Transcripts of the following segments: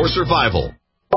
your survival.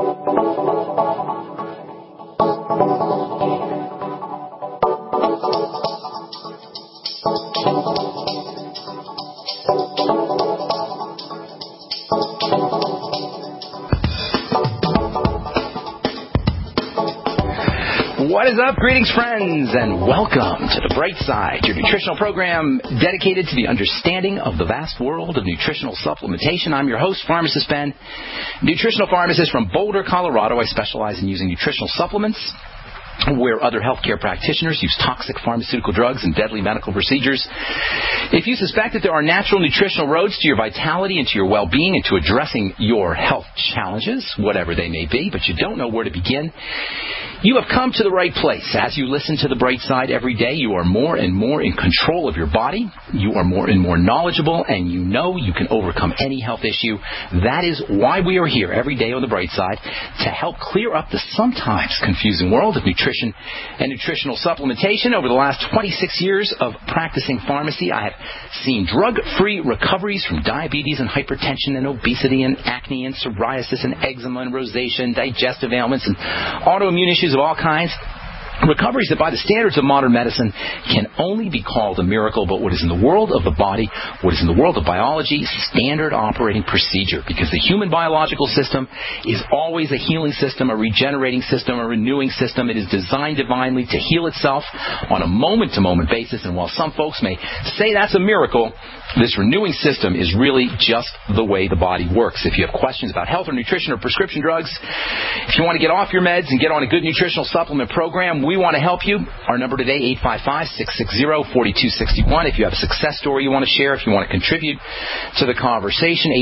What is up, greetings, friends, and welcome to The Bright Side, your nutritional program dedicated to the understanding of the vast world of nutritional supplementation. I'm your host, Pharmacist Ben, nutritional pharmacist from Boulder, Colorado. I specialize in using nutritional supplements where other healthcare practitioners use toxic pharmaceutical drugs and deadly medical procedures. If you suspect that there are natural nutritional roads to your vitality and to your well-being and to addressing your health challenges, whatever they may be, but you don't know where to begin, you have come to the right place. As you listen to The Bright Side every day, you are more and more in control of your body. You are more and more knowledgeable, and you know you can overcome any health issue. That is why we are here every day on The Bright Side, to help clear up the sometimes confusing world of nutrition and nutritional supplementation. Over the last 26 years of practicing pharmacy, I have seen drug-free recoveries from diabetes and hypertension and obesity and acne and psoriasis and eczema and rosacea and digestive ailments and autoimmune issues of all kinds. Recoveries that by the standards of modern medicine can only be called a miracle, but what is in the world of the body, what is in the world of biology, standard operating procedure. Because the human biological system is always a healing system, a regenerating system, a renewing system. It is designed divinely to heal itself on a moment-to-moment basis. And while some folks may say that's a miracle, this renewing system is really just the way the body works. If you have questions about health or nutrition or prescription drugs, if you want to get off your meds and get on a good nutritional supplement program, we want to help you. Our number today, 855-660-4261. If you have a success story you want to share, if you want to contribute to the conversation,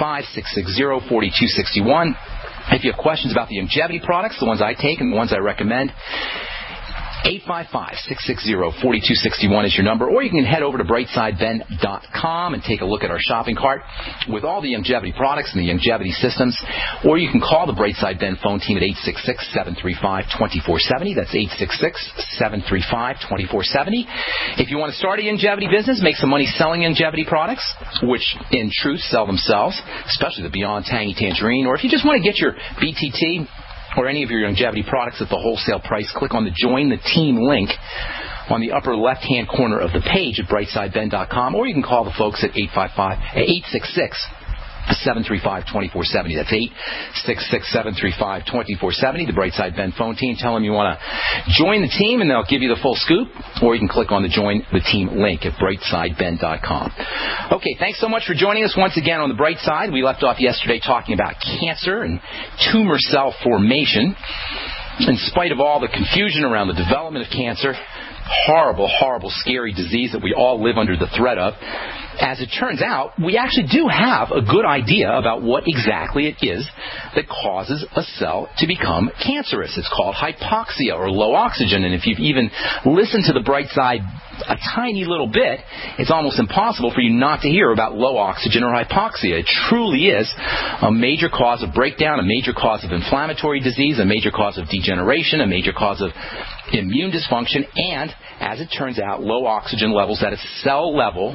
855-660-4261. If you have questions about the longevity products, the ones I take and the ones I recommend, 855-660-4261 is your number, or you can head over to brightsideben.com and take a look at our shopping cart with all the longevity products and the longevity systems, or you can call the Brightside Ben phone team at 866-735-2470. That's 866-735-2470. If you want to start a longevity business, make some money selling longevity products, which in truth sell themselves, especially the Beyond Tangy Tangerine, or if you just want to get your BTT or any of your longevity products at the wholesale price, click on the Join the Team link on the upper left-hand corner of the page at brightsideben.com, or you can call the folks at 866-735-2470. That's 866-735-2470, the Brightside Ben phone team. Tell them you want to join the team, and they'll give you the full scoop, or you can click on the Join the Team link at brightsideben.com. Okay, thanks so much for joining us once again on the Bright Side. We left off yesterday talking about cancer and tumor cell formation. In spite of all the confusion around the development of cancer, horrible, horrible, scary disease that we all live under the threat of, as it turns out, we actually do have a good idea about what exactly it is that causes a cell to become cancerous. It's called hypoxia, or low oxygen. And if you've even listened to the Bright Side a tiny little bit, it's almost impossible for you not to hear about low oxygen or hypoxia. It truly is a major cause of breakdown, a major cause of inflammatory disease, a major cause of degeneration, a major cause of immune dysfunction, and as it turns out, low oxygen levels at a cell level,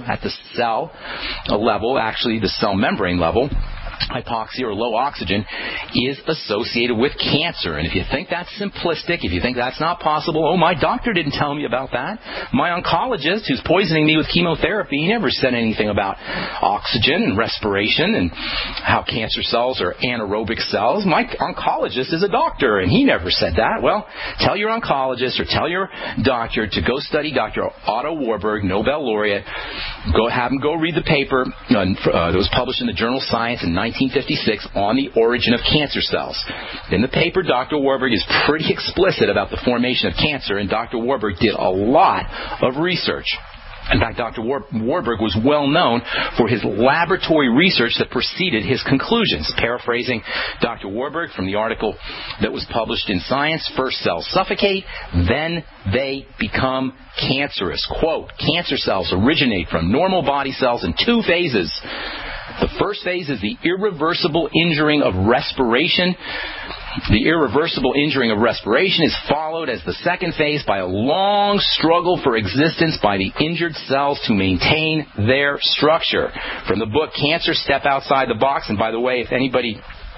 actually the cell membrane level, hypoxia or low oxygen is associated with cancer. And if you think that's simplistic, if you think that's not possible, oh, my doctor didn't tell me about that. My oncologist, who's poisoning me with chemotherapy, he never said anything about oxygen and respiration and how cancer cells are anaerobic cells. My oncologist is a doctor, and he never said that. Well, tell your oncologist or tell your doctor to go study Dr. Otto Warburg, Nobel laureate. Have him go read the paper that was published in the journal Science in 1956 on the origin of cancer cells. In the paper, Dr. Warburg is pretty explicit about the formation of cancer, and Dr. Warburg did a lot of research. In fact, Dr. Warburg was well known for his laboratory research that preceded his conclusions. Paraphrasing Dr. Warburg from the article that was published in Science, first cells suffocate, then they become cancerous. Quote, cancer cells originate from normal body cells in two phases. The first phase is the irreversible injuring of respiration. The irreversible injuring of respiration is followed as the second phase by a long struggle for existence by the injured cells to maintain their structure. From the book Cancer, Step Outside the Box, and by the way, if anybody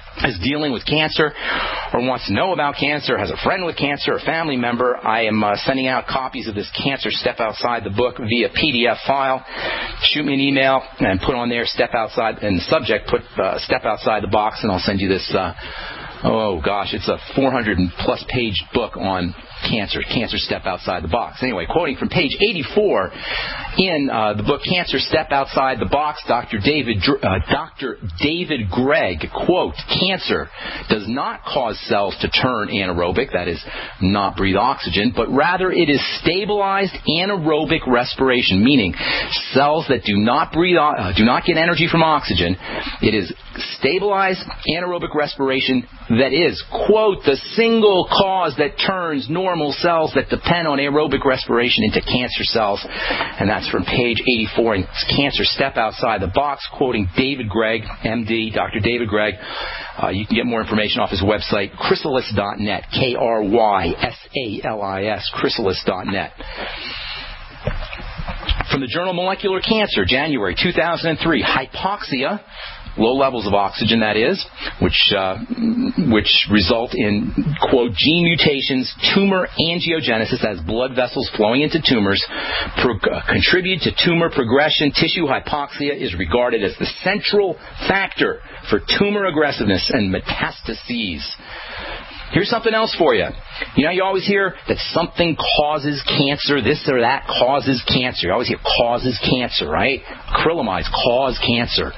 is dealing with cancer or wants to know about cancer, has a friend with cancer, a family member, I am sending out copies of this Cancer Step Outside the Book via PDF file. Shoot me an email and put on there Step Outside, in the subject put Step Outside the Box, and I'll send you this, it's a 400-plus page book on Cancer Step Outside the Box. Anyway, quoting from page 84 in the book Cancer Step Outside the Box, Dr. David Gregg, quote, "Cancer does not cause cells to turn anaerobic, that is, not breathe oxygen, but rather it is stabilized anaerobic respiration, meaning cells that do not get energy from oxygen. It is stabilized anaerobic respiration that is, quote, the single cause that turns normal cells that depend on aerobic respiration into cancer cells." And that's from page 84 in Cancer Step Outside the Box, quoting David Gregg, MD, Dr. David Gregg. You can get more information off his website, chrysalis.net, Krysalis, chrysalis.net. From the journal Molecular Cancer, January 2003, hypoxia, low levels of oxygen, that is, which result in, quote, gene mutations, tumor angiogenesis, as blood vessels flowing into tumors, contribute to tumor progression. Tissue hypoxia is regarded as the central factor for tumor aggressiveness and metastases. Here's something else for you. You know, you always hear that something causes cancer, this or that causes cancer. You always hear causes cancer, right? Acrylamides cause cancer.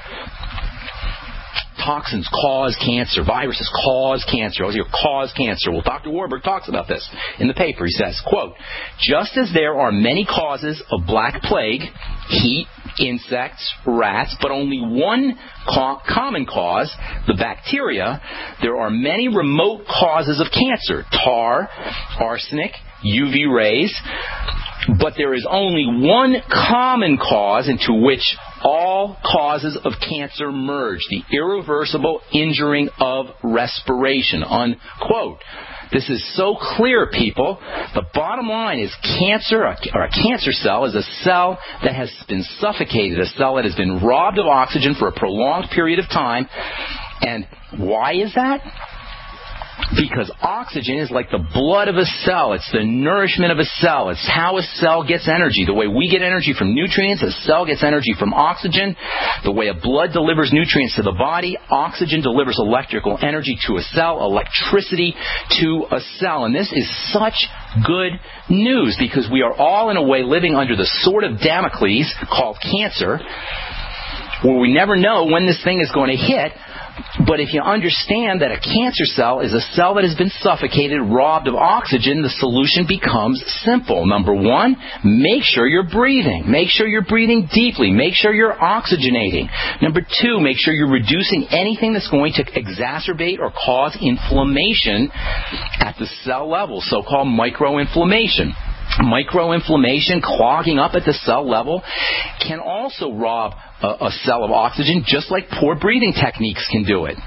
Toxins cause cancer. Viruses cause cancer. I always hear cause cancer. Well, Dr. Warburg talks about this in the paper. He says, quote, "Just as there are many causes of black plague, heat, insects, rats, but only one common cause, the bacteria, there are many remote causes of cancer, tar, arsenic, UV rays, but there is only one common cause into which all causes of cancer merge, the irreversible injuring of respiration," unquote. This is so clear, people. The bottom line is cancer, or a cancer cell, is a cell that has been suffocated, a cell that has been robbed of oxygen for a prolonged period of time. And why is that? Because oxygen is like the blood of a cell. It's the nourishment of a cell. It's how a cell gets energy. The way we get energy from nutrients, a cell gets energy from oxygen. The way a blood delivers nutrients to the body, oxygen delivers electrical energy to a cell, electricity to a cell. And this is such good news because we are all, in a way, living under the sword of Damocles called cancer, where we never know when this thing is going to hit. But if you understand that a cancer cell is a cell that has been suffocated, robbed of oxygen, the solution becomes simple. Number one, make sure you're breathing. Make sure you're breathing deeply. Make sure you're oxygenating. Number two, make sure you're reducing anything that's going to exacerbate or cause inflammation at the cell level, so-called microinflammation. Microinflammation, clogging up at the cell level, can also rob a cell of oxygen, just like poor breathing techniques can do it.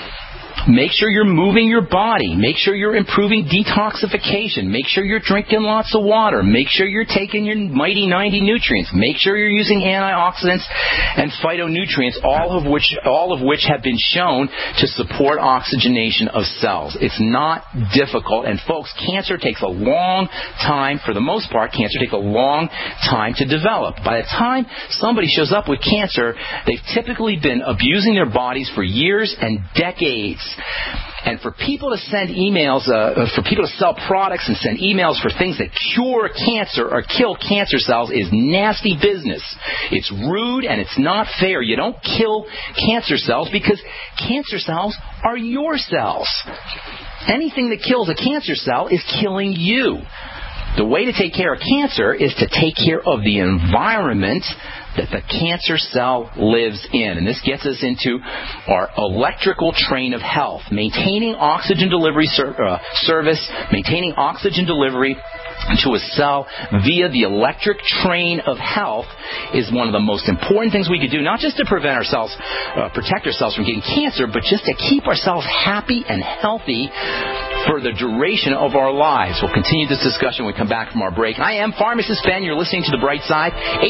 Make sure you're moving your body. Make sure you're improving detoxification. Make sure you're drinking lots of water. Make sure you're taking your mighty 90 nutrients. Make sure you're using antioxidants and phytonutrients, all of which have been shown to support oxygenation of cells. It's not difficult. And folks, cancer takes a long time. For the most part, cancer takes a long time to develop. By the time somebody shows up with cancer, they've typically been abusing their bodies for years and decades. And for people to send emails, for people to sell products and send emails for things that cure cancer or kill cancer cells is nasty business. It's rude and it's not fair. You don't kill cancer cells because cancer cells are your cells. Anything that kills a cancer cell is killing you. The way to take care of cancer is to take care of the environment that the cancer cell lives in. And this gets us into our electrical train of health. Maintaining oxygen delivery service, maintaining oxygen delivery to a cell via the electric train of health is one of the most important things we could do, not just to protect ourselves from getting cancer, but just to keep ourselves happy and healthy for the duration of our lives. We'll continue this discussion when we come back from our break. I am Pharmacist Ben. You're listening to The Bright Side.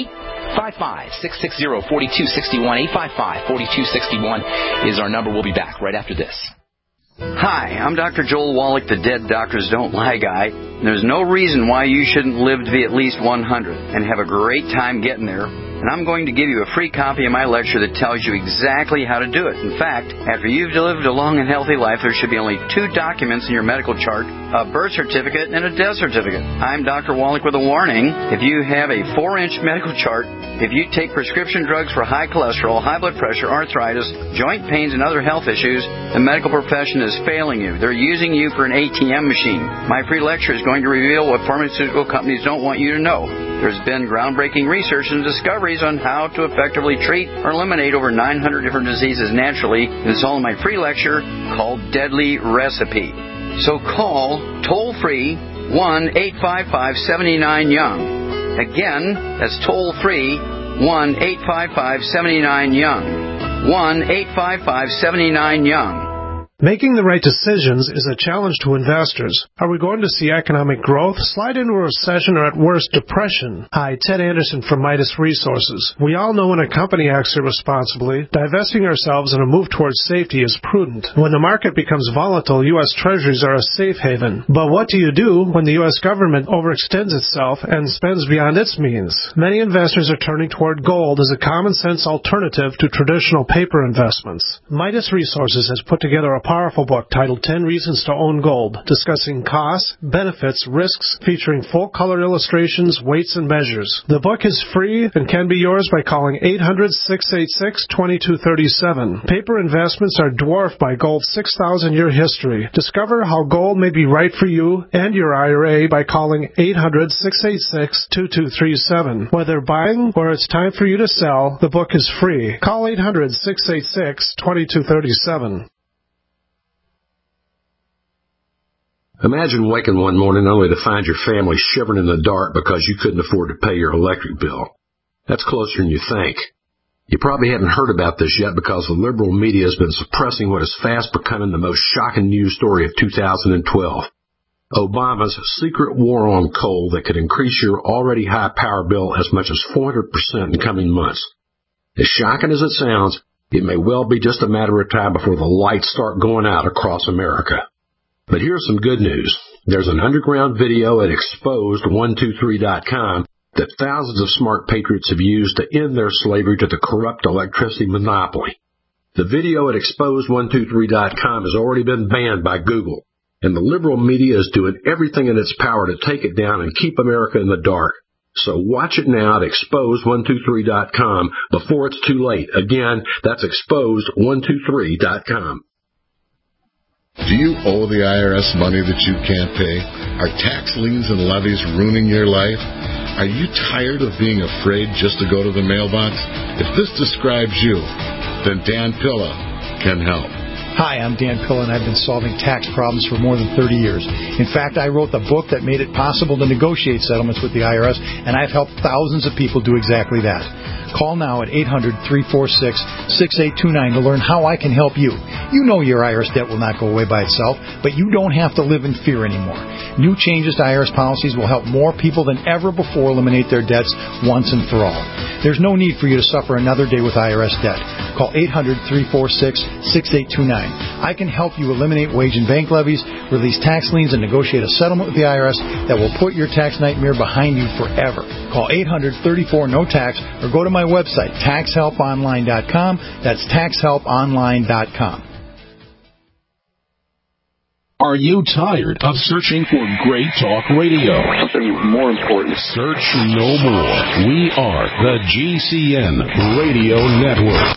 855-660-4261. 855-4261 is our number. We'll be back right after this. Hi, I'm Dr. Joel Wallach, the Dead Doctors Don't Lie guy. There's no reason why you shouldn't live to be at least 100 and have a great time getting there. And I'm going to give you a free copy of my lecture that tells you exactly how to do it. In fact, after you've lived a long and healthy life, there should be only 2 documents in your medical chart, a birth certificate and a death certificate. I'm Dr. Wallach with a warning. If you have a 4-inch medical chart, if you take prescription drugs for high cholesterol, high blood pressure, arthritis, joint pains, and other health issues, the medical profession is failing you. They're using you for an ATM machine. My free lecture is going to reveal what pharmaceutical companies don't want you to know. There's been groundbreaking research and discoveries on how to effectively treat or eliminate over 900 different diseases naturally. It's all in my free lecture called Deadly Recipe. So call toll-free 1-855-79-YOUNG. Again, that's toll-free 1-855-79-YOUNG. 1-855-79-YOUNG. Making the right decisions is a challenge to investors. Are we going to see economic growth, slide into a recession, or at worst, depression? Hi, Ted Anderson from Midas Resources. We all know when a company acts irresponsibly, divesting ourselves in a move towards safety is prudent. When the market becomes volatile, U.S. Treasuries are a safe haven. But what do you do when the U.S. government overextends itself and spends beyond its means? Many investors are turning toward gold as a common-sense alternative to traditional paper investments. Midas Resources has put together a powerful book titled 10 Reasons to Own Gold, discussing costs, benefits, risks, featuring full-color illustrations, weights, and measures. The book is free and can be yours by calling 800-686-2237. Paper investments are dwarfed by gold's 6,000-year history. Discover how gold may be right for you and your IRA by calling 800-686-2237. Whether buying or it's time for you to sell, the book is free. Call 800-686-2237. Imagine waking one morning only to find your family shivering in the dark because you couldn't afford to pay your electric bill. That's closer than you think. You probably haven't heard about this yet because the liberal media has been suppressing what is fast becoming the most shocking news story of 2012. Obama's secret war on coal that could increase your already high power bill as much as 400% in coming months. As shocking as it sounds, it may well be just a matter of time before the lights start going out across America. But here's some good news. There's an underground video at exposed123.com that thousands of smart patriots have used to end their slavery to the corrupt electricity monopoly. The video at exposed123.com has already been banned by Google, and the liberal media is doing everything in its power to take it down and keep America in the dark. So watch it now at exposed123.com before it's too late. Again, that's exposed123.com. Do you owe the IRS money that you can't pay? Are tax liens and levies ruining your life? Are you tired of being afraid just to go to the mailbox? If this describes you, then Dan Pilla can help. Hi, I'm Dan Pilla, and I've been solving tax problems for more than 30 years. In fact, I wrote the book that made it possible to negotiate settlements with the IRS, and I've helped thousands of people do exactly that. Call now at 800-346-6829 to learn how I can help you. You know your IRS debt will not go away by itself, but you don't have to live in fear anymore. New changes to IRS policies will help more people than ever before eliminate their debts once and for all. There's no need for you to suffer another day with IRS debt. Call 800-346-6829. I can help you eliminate wage and bank levies, release tax liens, and negotiate a settlement with the IRS that will put your tax nightmare behind you forever. Call 800-34-NO-TAX or go to my website, taxhelponline.com. That's taxhelponline.com. Are you tired of searching for great talk radio? Something more important. Search no more. We are the GCN Radio Network.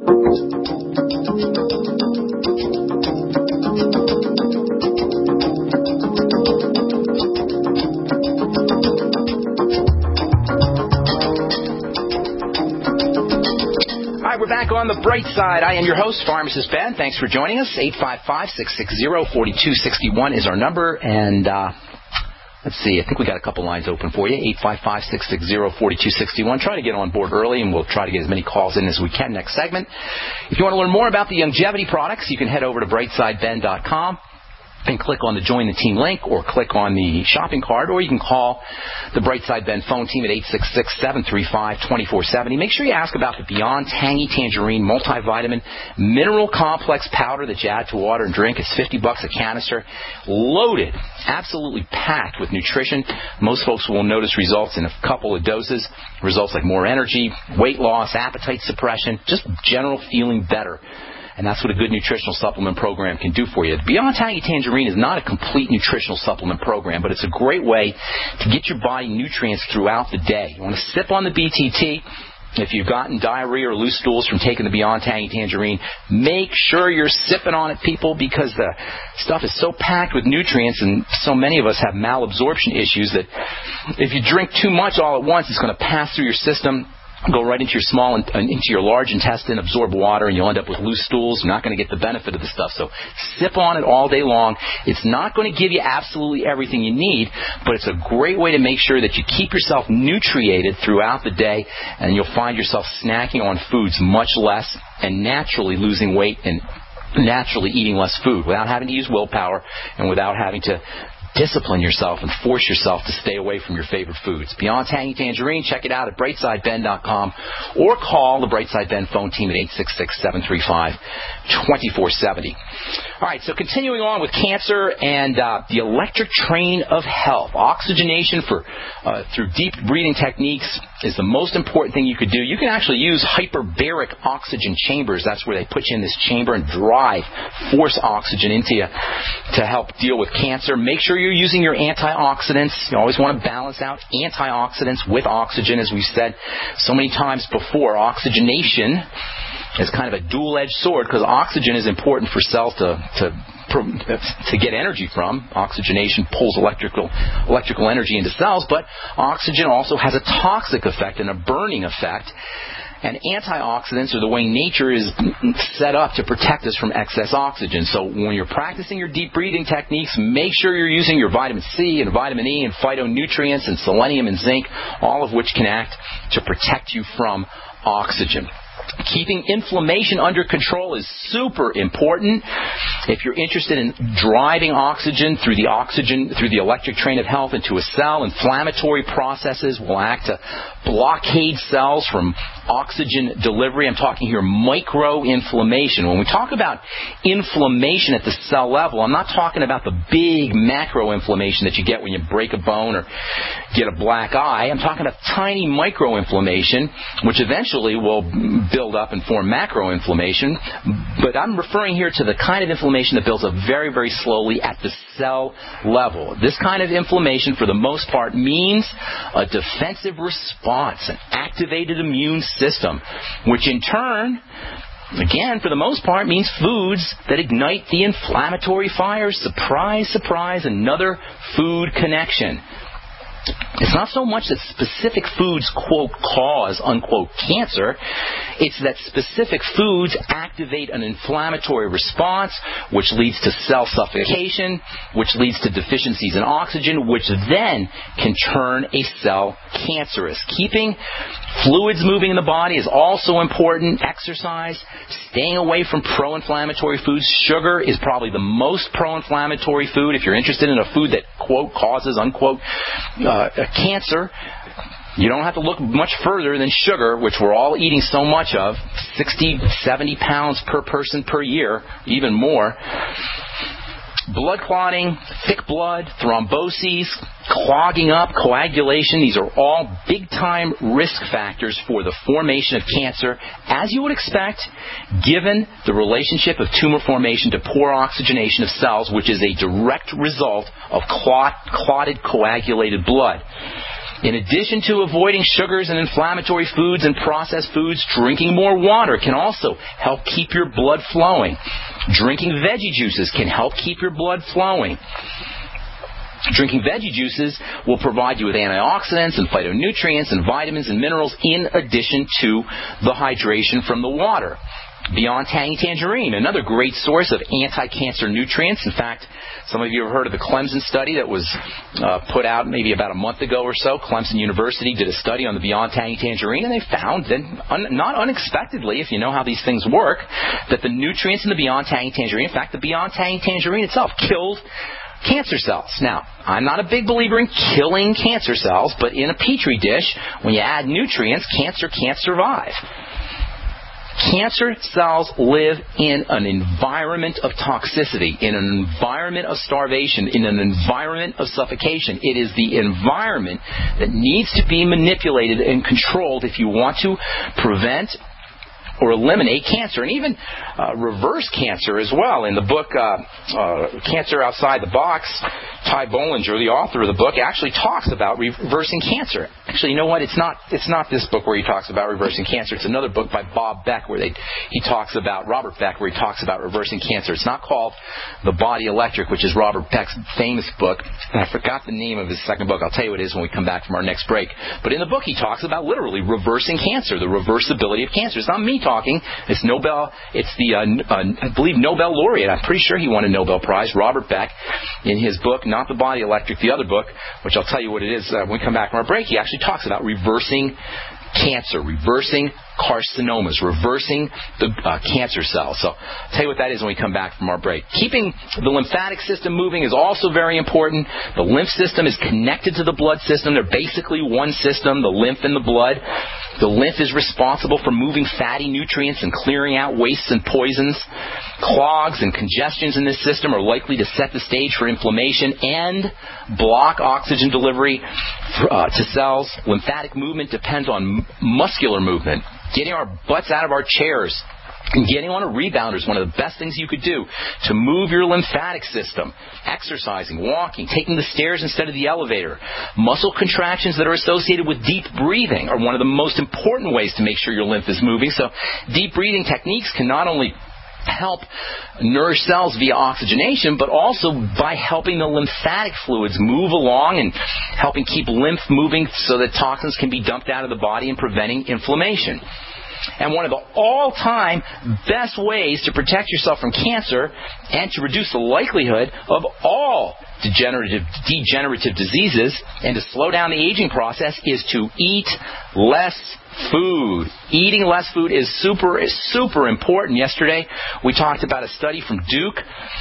We're back on the bright side. I am your host, Pharmacist Ben. Thanks for joining us. 855-660-4261 is our number. And let's see, I think we got a couple lines open for you. 855-660-4261. Try to get on board early, and we'll try to get as many calls in as we can next segment. If you want to learn more about the longevity products, you can head over to brightsideben.com. and click on the Join the Team link or click on the shopping cart, or you can call the Brightside Bend phone team at 866-735-2470. Make sure you ask about the Beyond Tangy Tangerine Multivitamin Mineral Complex Powder that you add to water and drink. It's $50 a canister, loaded, absolutely packed with nutrition. Most folks will notice results in a couple of doses, results like more energy, weight loss, appetite suppression, just general feeling better. And that's what a good nutritional supplement program can do for you. Beyond Tangy Tangerine is not a complete nutritional supplement program, but it's a great way to get your body nutrients throughout the day. You want to sip on the BTT. If you've gotten diarrhea or loose stools from taking the Beyond Tangy Tangerine, make sure you're sipping on it, people, because the stuff is so packed with nutrients, and so many of us have malabsorption issues that if you drink too much all at once, it's going to pass through your system, go right into your small and into your large intestine, absorb water, and you'll end up with loose stools. You're not going to get the benefit of the stuff. So sip on it all day long. It's not going to give you absolutely everything you need, but it's a great way to make sure that you keep yourself nutriated throughout the day, and you'll find yourself snacking on foods much less and naturally losing weight and naturally eating less food without having to use willpower and without having to discipline yourself and force yourself to stay away from your favorite foods. Beyond Tangy Tangerine, check it out at brightsidebend.com or call the Brightside Bend phone team at 866-735-2470. All right, so continuing on with cancer and the electric train of health. Oxygenation through deep breathing techniques is the most important thing you could do. You can actually use hyperbaric oxygen chambers. That's where they put you in this chamber and force oxygen into you to help deal with cancer. Make sure you're using your antioxidants. You always want to balance out antioxidants with oxygen, as we've said so many times before. Oxygenation is kind of a dual-edged sword because oxygen is important for cells to get energy from. Oxygenation pulls electrical energy into cells, but oxygen also has a toxic effect and a burning effect. And antioxidants are the way nature is set up to protect us from excess oxygen. So when you're practicing your deep breathing techniques, make sure you're using your vitamin C and vitamin E and phytonutrients and selenium and zinc, all of which can act to protect you from oxygen. Keeping inflammation under control is super important. If you're interested in driving oxygen through the electric train of health into a cell, inflammatory processes will act to blockade cells from oxygen delivery. I'm talking here micro-inflammation. When we talk about inflammation at the cell level, I'm not talking about the big macro-inflammation that you get when you break a bone or get a black eye. I'm talking about tiny micro-inflammation, which eventually will build up and form macro-inflammation. But I'm referring here to the kind of inflammation that builds up very, very slowly at the cell level. This kind of inflammation, for the most part, means a defensive response, an activated immune system, which in turn, again, for the most part, means foods that ignite the inflammatory fires. Surprise, surprise, another food connection. It's not so much that specific foods, quote, cause, unquote, cancer. It's that specific foods activate an inflammatory response, which leads to cell suffocation, which leads to deficiencies in oxygen, which then can turn a cell cancerous. Keeping fluids moving in the body is also important. Exercise, staying away from pro-inflammatory foods. Sugar is probably the most pro-inflammatory food. If you're interested in a food that, quote, causes, unquote, cancer, you don't have to look much further than sugar, which we're all eating so much of, 60, 70 pounds per person per year, even more. Blood clotting, thick blood, thromboses, clogging up, coagulation, these are all big-time risk factors for the formation of cancer, as you would expect, given the relationship of tumor formation to poor oxygenation of cells, which is a direct result of clotted, coagulated blood. In addition to avoiding sugars and inflammatory foods and processed foods, drinking more water can also help keep your blood flowing. Drinking veggie juices can help keep your blood flowing. Drinking veggie juices will provide you with antioxidants and phytonutrients and vitamins and minerals in addition to the hydration from the water. Beyond Tangerine, another great source of anti-cancer nutrients. In fact, some of you have heard of the Clemson study that was put out maybe about a month ago or so. Clemson University did a study on the Beyond Tangerine, and they found that, not unexpectedly, if you know how these things work, that the nutrients in the Beyond Tangerine, in fact, the Beyond Tangerine itself killed cancer cells. Now, I'm not a big believer in killing cancer cells, but in a petri dish, when you add nutrients, cancer can't survive. Cancer cells live in an environment of toxicity, in an environment of starvation, in an environment of suffocation. It is the environment that needs to be manipulated and controlled if you want to prevent or eliminate cancer, and even reverse cancer as well. In the book Cancer Outside the Box, Ty Bollinger, the author of the book, actually talks about reversing cancer. Actually, you know what? It's not this book where he talks about reversing cancer. It's another book by Bob Beck where he talks about, Robert Beck, where he talks about reversing cancer. It's not called The Body Electric, which is Robert Beck's famous book. And I forgot the name of his second book. I'll tell you what it is when we come back from our next break. But in the book, he talks about literally reversing cancer, the reversibility of cancer. It's not me talking. It's the I believe Nobel laureate. I'm pretty sure he won a Nobel Prize, Robert Beck, in his book, not The Body Electric, the other book, which I'll tell you what it is when we come back from our break. He actually talks about reversing cancer, reversing carcinomas, reversing the cancer cells. So I'll tell you what that is when we come back from our break. Keeping the lymphatic system moving is also very important. The lymph system is connected to the blood system. They're basically one system, the lymph and the blood. The lymph is responsible for moving fatty nutrients and clearing out wastes and poisons. Clogs and congestions in this system are likely to set the stage for inflammation and block oxygen delivery to cells. Lymphatic movement depends on muscular movement. Getting our butts out of our chairs and getting on a rebounder is one of the best things you could do to move your lymphatic system. Exercising, walking, taking the stairs instead of the elevator. Muscle contractions that are associated with deep breathing are one of the most important ways to make sure your lymph is moving. So deep breathing techniques can not only help nourish cells via oxygenation, but also by helping the lymphatic fluids move along and helping keep lymph moving so that toxins can be dumped out of the body and preventing inflammation. And one of the all-time best ways to protect yourself from cancer and to reduce the likelihood of all degenerative diseases and to slow down the aging process is to eat less food. Eating less food is super important. Yesterday, we talked about a study from Duke,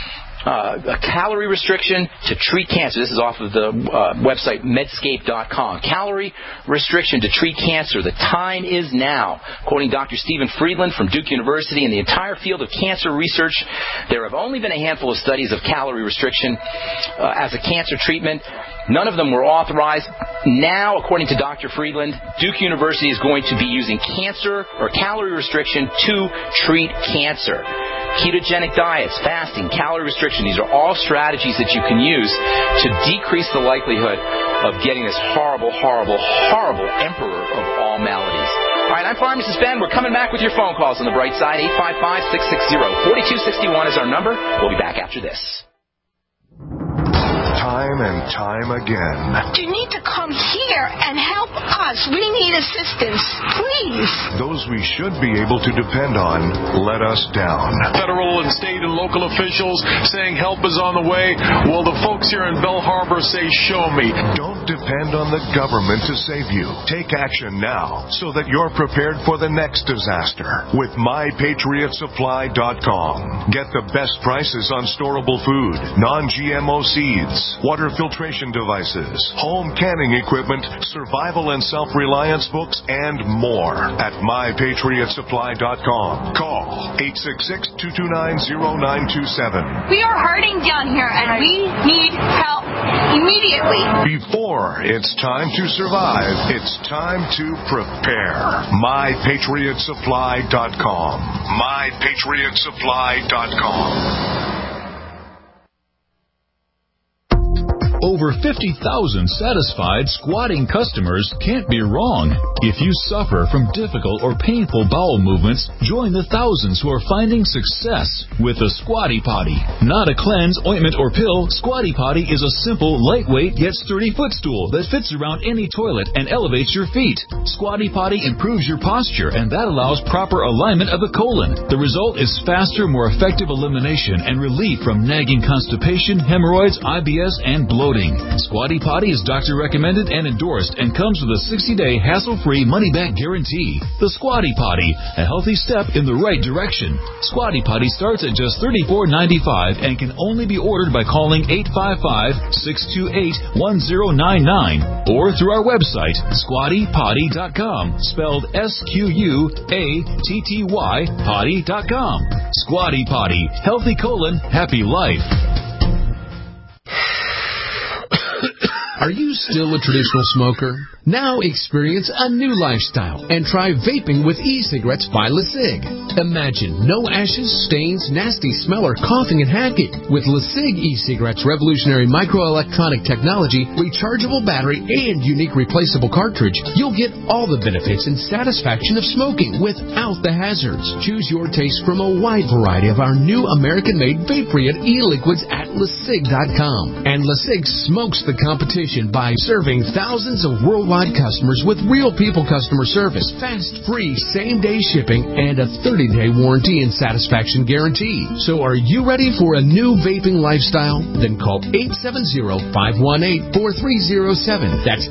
a calorie restriction to treat cancer. This is off of the website Medscape.com. Calorie restriction to treat cancer. The time is now. Quoting Dr. Stephen Friedland from Duke University, in the entire field of cancer research, there have only been a handful of studies of calorie restriction as a cancer treatment. None of them were authorized. Now, according to Dr. Friedland, Duke University is going to be using cancer or calorie restriction to treat cancer. Ketogenic diets, fasting, calorie restriction, these are all strategies that you can use to decrease the likelihood of getting this horrible emperor of all maladies. All right, I'm Pharmacist Ben. We're coming back with your phone calls on the bright side. 855-660-4261 is our number. We'll be back after this. Time and time again. You need to come here and help us. We need assistance, please. Those we should be able to depend on let us down. Federal and state and local officials saying help is on the way. Well, the folks here in Belle Harbor say, show me. Don't depend on the government to save you. Take action now so that you're prepared for the next disaster with MyPatriotSupply.com. Get the best prices on storable food, non-GMO seeds, water filtration devices, home canning equipment, survival and self-reliance books, and more at MyPatriotSupply.com. Call 866-229-0927. We are hurting down here, and we need help immediately. Before it's time to survive, it's time to prepare. MyPatriotSupply.com. MyPatriotSupply.com. Over 50,000 satisfied squatting customers can't be wrong. If you suffer from difficult or painful bowel movements, join the thousands who are finding success with the Squatty Potty. Not a cleanse, ointment, or pill, Squatty Potty is a simple, lightweight, yet sturdy footstool that fits around any toilet and elevates your feet. Squatty Potty improves your posture, and that allows proper alignment of the colon. The result is faster, more effective elimination and relief from nagging constipation, hemorrhoids, IBS, and bloating. Squatty Potty is doctor recommended and endorsed and comes with a 60-day hassle-free money-back guarantee. The Squatty Potty, a healthy step in the right direction. Squatty Potty starts at just $34.95 and can only be ordered by calling 855-628-1099 or through our website, squattypotty.com, spelled SQUATTY, potty.com. Squatty Potty, healthy colon, happy life. Are you still a traditional smoker? Now experience a new lifestyle and try vaping with e-cigarettes by LeSig. Imagine no ashes, stains, nasty smell, or coughing and hacking. With LeSig e-cigarettes' revolutionary microelectronic technology, rechargeable battery, and unique replaceable cartridge, you'll get all the benefits and satisfaction of smoking without the hazards. Choose your taste from a wide variety of our new American-made vape-free e-liquids at LeSig.com. And LeSig smokes the competition by serving thousands of worldwide customers with real people customer service, fast, free, same-day shipping, and a 30-day warranty and satisfaction guarantee. So are you ready for a new vaping lifestyle? Then call 870-518-4307. That's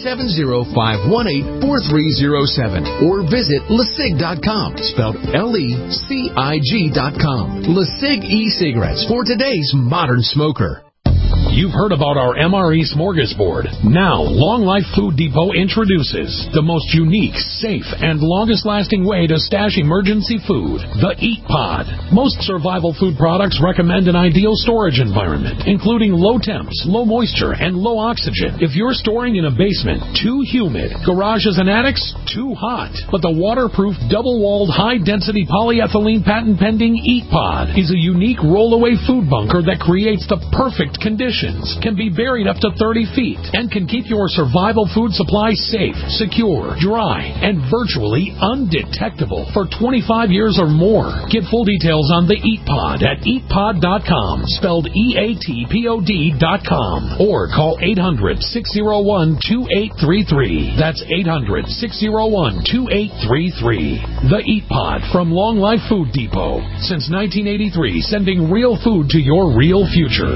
870-518-4307. Or visit LeSig.com, spelled LECIG.com. LeSig e-cigarettes for today's modern smoker. You've heard about our MRE Smorgasbord. Now, Long Life Food Depot introduces the most unique, safe, and longest-lasting way to stash emergency food, the Eat Pod. Most survival food products recommend an ideal storage environment, including low temps, low moisture, and low oxygen. If you're storing in a basement, too humid, garages and attics, too hot. But the waterproof, double-walled, high-density polyethylene patent-pending Eat Pod is a unique roll-away food bunker that creates the perfect conditions, can be buried up to 30 feet, and can keep your survival food supply safe, secure, dry, and virtually undetectable for 25 years or more. Get full details on the Eat Pod at eatpod.com, spelled EATPOD.com, or call 800-601-2833. That's 800-601-2833. The Eat Pod from Long Life Food Depot. Since 1983, sending real food to your real future.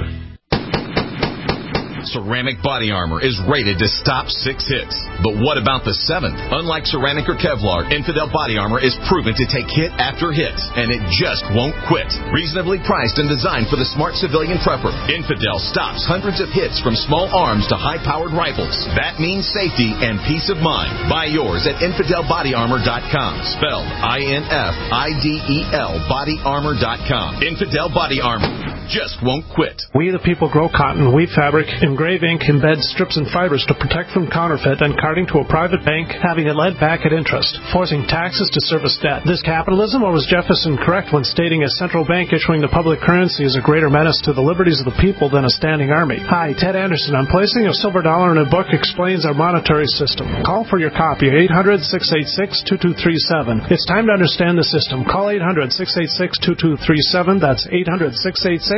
Ceramic Body Armor is rated to stop 6 hits. But what about the 7th? Unlike ceramic or Kevlar, Infidel Body Armor is proven to take hit after hit, and it just won't quit. Reasonably priced and designed for the smart civilian prepper, Infidel stops hundreds of hits from small arms to high-powered rifles. That means safety and peace of mind. Buy yours at InfidelBodyArmor.com, spelled INFIDEL bodyarmor.com. Infidel Body Armor just won't quit. We the people grow cotton, weave fabric, engrave ink, embed strips and fibers to protect from counterfeit and carting to a private bank, having it led back at interest, forcing taxes to service debt. This capitalism, or was Jefferson correct when stating a central bank issuing the public currency is a greater menace to the liberties of the people than a standing army? Hi, Ted Anderson. I'm placing a silver dollar in a book explains our monetary system. Call for your copy at 800-686-2237. It's time to understand the system. Call 800-686-2237. That's 800-686-2237.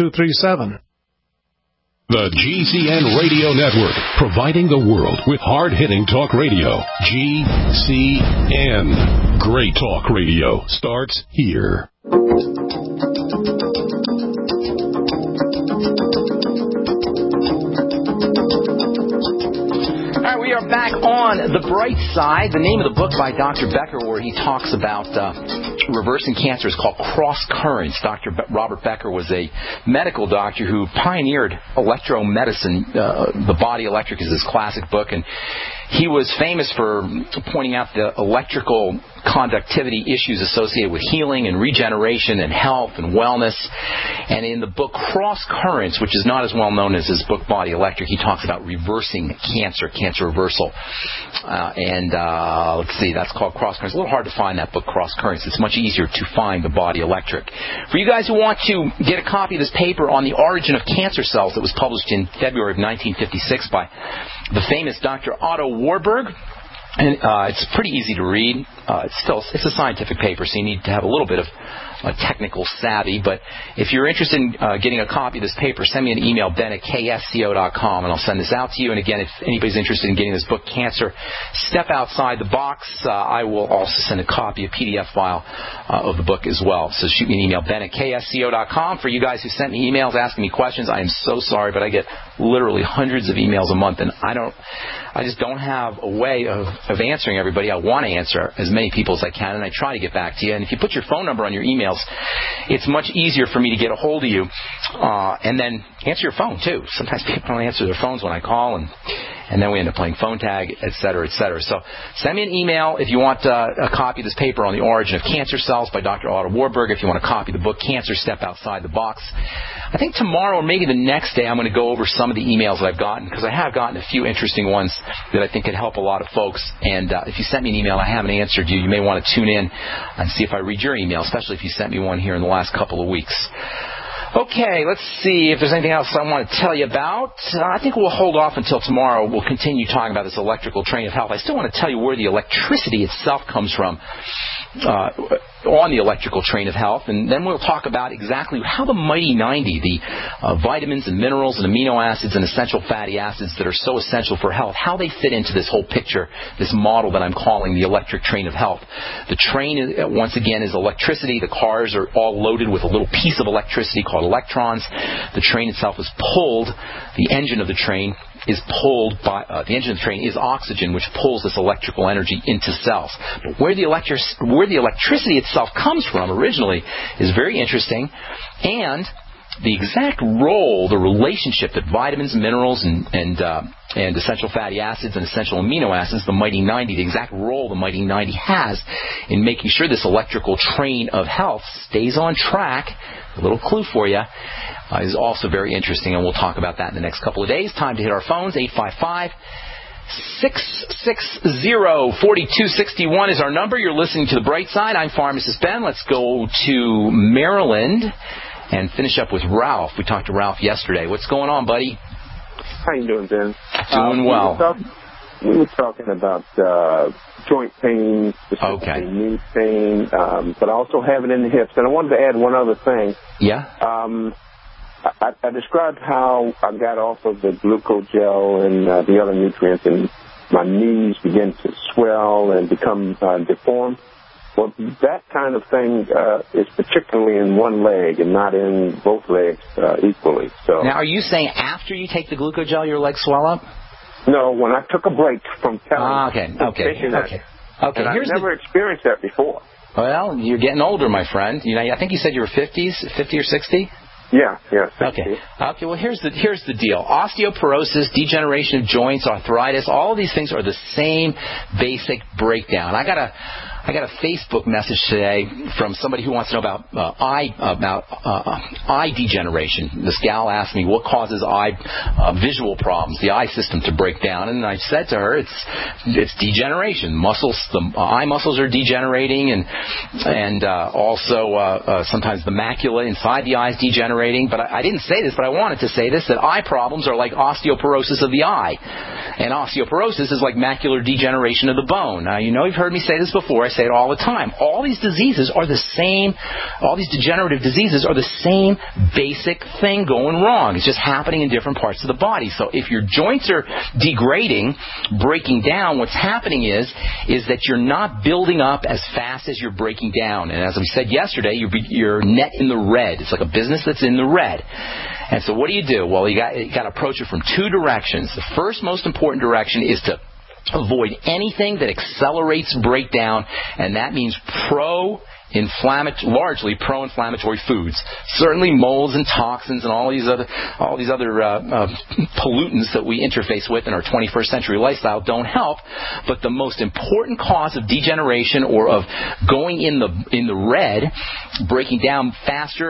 The GCN Radio Network, providing the world with hard-hitting talk radio. GCN. Great talk radio starts here. All right, we are back on The Bright Side. The name of the book by Dr. Becker, where he talks about reversing cancer, is called Cross Currents. Dr. Robert Becker was a medical doctor who pioneered electromedicine. The Body Electric is his classic book, and He was famous for pointing out the electrical conductivity issues associated with healing and regeneration and health and wellness. And in the book Cross Currents, which is not as well known as his book Body Electric, he talks about reversing cancer reversal. Let's see, that's called Cross Currents. It's a little hard to find that book, Cross Currents. It's much easier to find the Body Electric. For you guys who want to get a copy of this paper on the origin of cancer cells that was published in February of 1956 by the famous Dr. Otto Warburg, and it's pretty easy to read. It's a scientific paper, so you need to have a little bit of technical savvy. But if you're interested in getting a copy of this paper, send me an email, ben@ksco.com, and I'll send this out to you. And again, if anybody's interested in getting this book, Cancer, Step Outside the Box, I will also send a copy, a PDF file of the book as well. So shoot me an email, ben@ksco.com. For you guys who sent me emails asking me questions, I am so sorry, but I get literally hundreds of emails a month, and I just don't have a way of answering everybody. I want to answer as many people as I can, and I try to get back to you. And if you put your phone number on your emails, it's much easier for me to get a hold of you, and then answer your phone, too. Sometimes people don't answer their phones when I call, and then we end up playing phone tag, et cetera, et cetera. So send me an email if you want a copy of this paper on the origin of cancer cells by Dr. Otto Warburg. If you want a copy of the book, Cancer, Step Outside the Box. I think tomorrow or maybe the next day I'm going to go over some of the emails that I've gotten, because I have gotten a few interesting ones that I think could help a lot of folks. And if you sent me an email I haven't answered you, you may want to tune in and see if I read your email, especially if you sent me one here in the last couple of weeks. Okay, let's see if there's anything else I want to tell you about. I think we'll hold off until tomorrow. We'll continue talking about this electrical train of health. I still want to tell you where the electricity itself comes from on the electrical train of health, and then we'll talk about exactly how the Mighty 90, the vitamins and minerals and amino acids and essential fatty acids that are so essential for health, how they fit into this whole picture, this model that I'm calling the electric train of health. The train, once again, is electricity. The cars are all loaded with a little piece of electricity called electrons. The train itself is pulled. The engine of the train is pulled by the engine of the train is oxygen, which pulls this electrical energy into cells. But where the electricity itself comes from originally is very interesting, and the exact role, the relationship that vitamins, minerals, and essential fatty acids and essential amino acids, the Mighty 90, the exact role the Mighty 90 has in making sure this electrical train of health stays on track. A little clue for you. Is also very interesting, and we'll talk about that in the next couple of days. Time to hit our phones. 855-660-4261 is our number. You're listening to The Bright Side. I'm Pharmacist Ben. Let's go to Maryland and finish up with Ralph. We talked to Ralph yesterday. What's going on, buddy? How you doing, Ben? Doing well. We were talking about joint pain, specifically knee pain, but I also have it in the hips. And I wanted to add one other thing. Yeah? I described how I got off of the glucogel and the other nutrients, and my knees began to swell and become deformed. Well, that kind of thing is particularly in one leg and not in both legs equally. So now, are you saying after you take the glucogel, your legs swell up? No, when I took a break from taking Okay. And I've never experienced that before. Well, you're getting older, my friend. You know, I think you said you were 50 or 60? Yeah. 60. Okay, well, here's the deal. Osteoporosis, degeneration of joints, arthritis, all of these things are the same basic breakdown. I got a Facebook message today from somebody who wants to know about eye degeneration. This gal asked me what causes visual problems, the eye system to break down, and I said to her, it's degeneration. The eye muscles are degenerating, and also sometimes the macula inside the eye is degenerating. But I didn't say this, but I wanted to say this, that eye problems are like osteoporosis of the eye, and osteoporosis is like macular degeneration of the bone. Now, you've heard me say this before. I say it all the time. All these diseases are the same. All these degenerative diseases are the same basic thing going wrong. It's just happening in different parts of the body. So if your joints are degrading, breaking down, what's happening is that you're not building up as fast as you're breaking down. And as we said yesterday, you're net in the red. It's like a business that's in the red. And so what do? Well, you got to approach it from two directions. The first most important direction is to avoid anything that accelerates breakdown, and that means pro largely pro-inflammatory foods. Certainly molds and toxins and all these other pollutants that we interface with in our 21st century lifestyle don't help. But the most important cause of degeneration or of going in the red, breaking down faster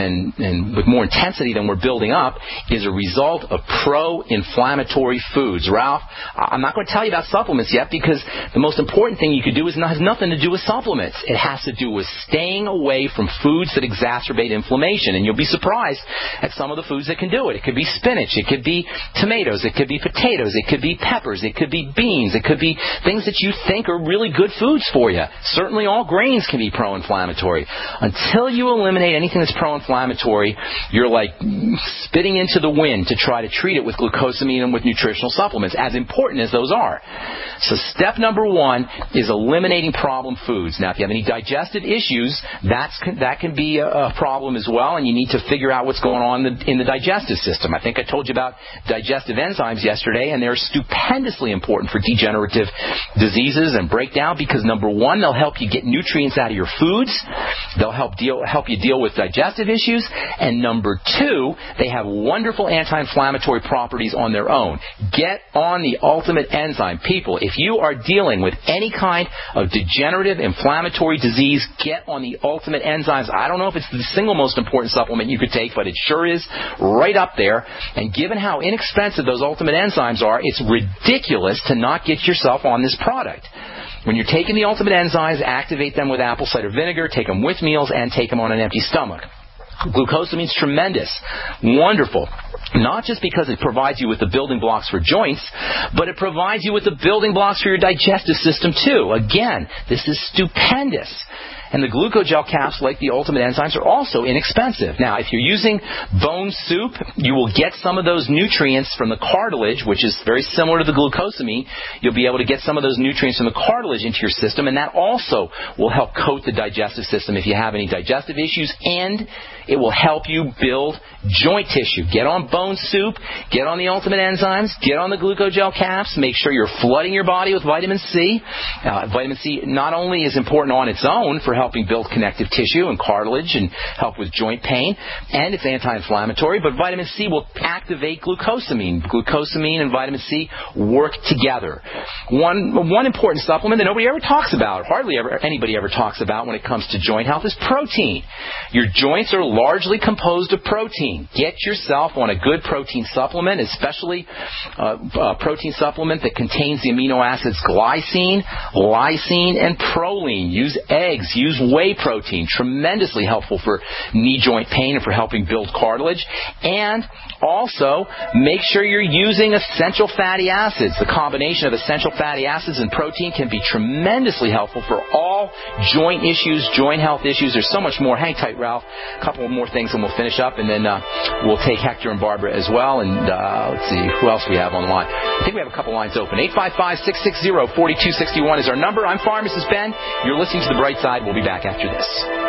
and with more intensity than we're building up, is a result of pro-inflammatory foods. Ralph, I'm not going to tell you about supplements yet, because the most important thing you could do has nothing to do with supplements. It has to do with staying away from foods that exacerbate inflammation. And you'll be surprised at some of the foods that can do it. It could be spinach, it could be tomatoes, it could be potatoes, it could be peppers, it could be beans, it could be things that you think are really good foods for you. Certainly all grains can be pro-inflammatory. Until you eliminate anything that's pro-inflammatory, you're like spitting into the wind to try to treat it with glucosamine and with nutritional supplements, as important as those are. So step number one is eliminating problem foods. Now, if you have any digestive issues, that can be a problem as well, and you need to figure out what's going on in the digestive system. I think I told you about digestive enzymes yesterday, and they're stupendously important for degenerative diseases and breakdown, because number one, they'll help you get nutrients out of your foods. They'll help you deal with digestive issues. And number two, they have wonderful anti-inflammatory properties on their own. Get on the Ultimate Enzyme. People, if you are dealing with any kind of degenerative inflammatory disease, get on the Ultimate Enzymes. I don't know if it's the single most important supplement you could take, but it sure is right up there. And given how inexpensive those Ultimate Enzymes are, it's ridiculous to not get yourself on this product. When you're taking the Ultimate Enzymes, activate them with apple cider vinegar, take them with meals, and take them on an empty stomach. Glucosamine's tremendous, wonderful, not just because it provides you with the building blocks for joints, but it provides you with the building blocks for your digestive system too. Again, this is stupendous. And the glucogel caps, like the Ultimate Enzymes, are also inexpensive. Now, if you're using bone soup, you will get some of those nutrients from the cartilage, which is very similar to the glucosamine. You'll be able to get some of those nutrients from the cartilage into your system, and that also will help coat the digestive system if you have any digestive issues, and it will help you build joint tissue. Get on bone soup, get on the Ultimate Enzymes, get on the glucogel caps, make sure you're flooding your body with vitamin C. Vitamin C not only is important on its own for helping build connective tissue and cartilage and help with joint pain, and it's anti-inflammatory, but vitamin C will activate glucosamine. Glucosamine and vitamin C work together. One important supplement that nobody ever talks about, hardly anybody ever talks about when it comes to joint health, is protein. Your joints are largely composed of protein. Get yourself on a good protein supplement, especially a protein supplement that contains the amino acids glycine, lysine, and proline. Use eggs. Use whey protein. Tremendously helpful for knee joint pain and for helping build cartilage. And also, make sure you're using essential fatty acids. The combination of essential fatty acids and protein can be tremendously helpful for all joint issues, joint health issues. There's so much more. Hang tight, Ralph. A couple more things and we'll finish up, and then we'll take Hector and Barbara as well. And let's see, who else we have online? I think we have a couple lines open. 855-660-4261 is our number. I'm Pharmacist Ben. You're listening to The Bright Side. We'll be back after this.